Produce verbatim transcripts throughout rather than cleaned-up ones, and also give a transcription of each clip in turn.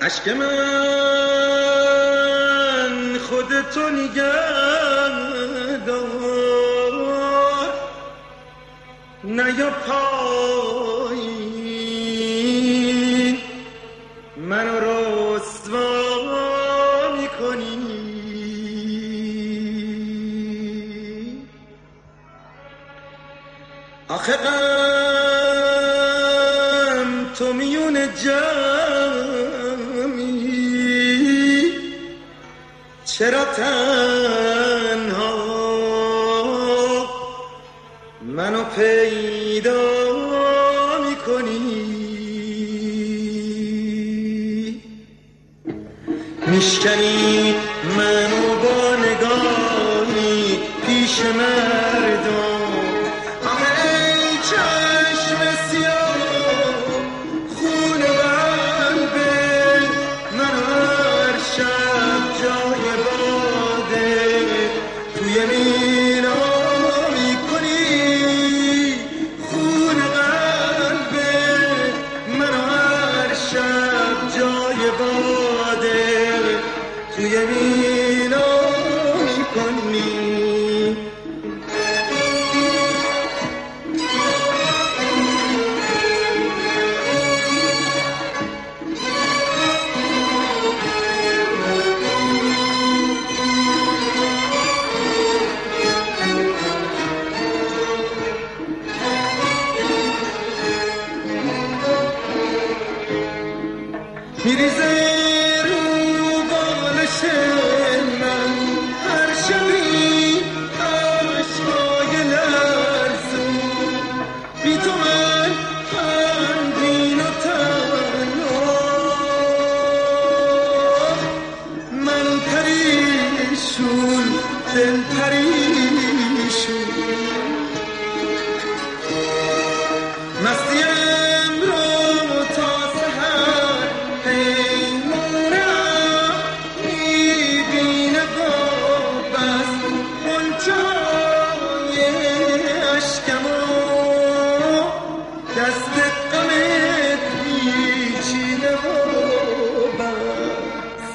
عشق من خودتو نگه دار، نیا پایین منو رسوا میکنی. آخه غم تو میون جمعی، چرا تنها منو پیدا میکنی؟ میشکنی منو با نگاهی پیش مردم. میریزه رو بالش من هر شبی عشقای لرزون، بی تو من غمگین و تنها، من پریشون دل پریشون، مستیم رو تا سحر پیمونم میبینه با بس منچای عشقمو، دست غمت پیچیده و بس.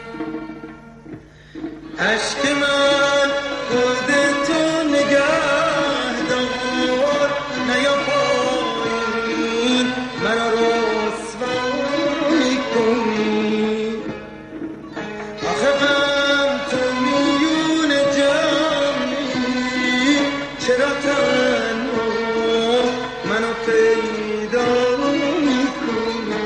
عشق من خودتو نگه دار، نیا پایین منو رسوا میکنی. آخه غم تو میون جمعی، چرا تنها منو پیدا میکنی؟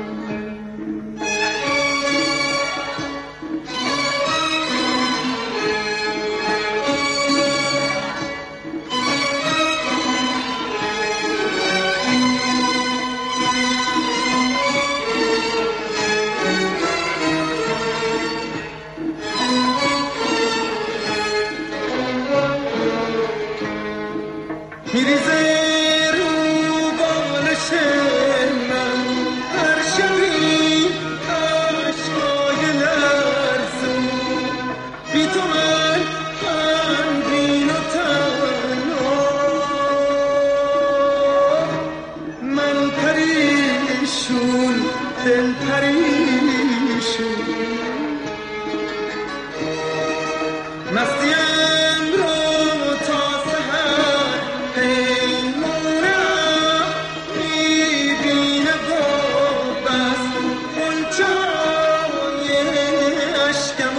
میریزه رو بالش من هر شبی عشقای لرزون، بی تو من غمگین و تنها، من پریشون دل پریشون، مستیم رو تا سحر پیمونم میبینه با بس منچای عشقمو،